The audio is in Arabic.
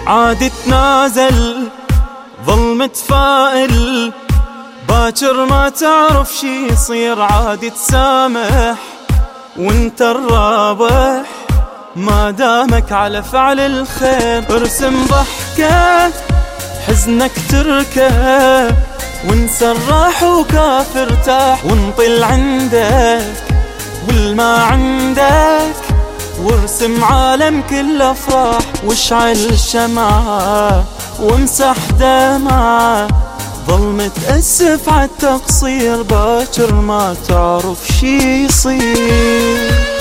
عادي تنازل ظل متفائل، باكر ما تعرف شي يصير. عادي تسامح وانت الرابح ما دامك على فعل الخير. ارسم ضحكة حزنك تركه، وانسى الراح وكاف ارتاح. وانطل عندك والما عندك، وارسم عالم كل افراح. واشعل شمعة وامسح دمعة، ظل متأسف عالتقصير. باكر ما تعرف شي يصير.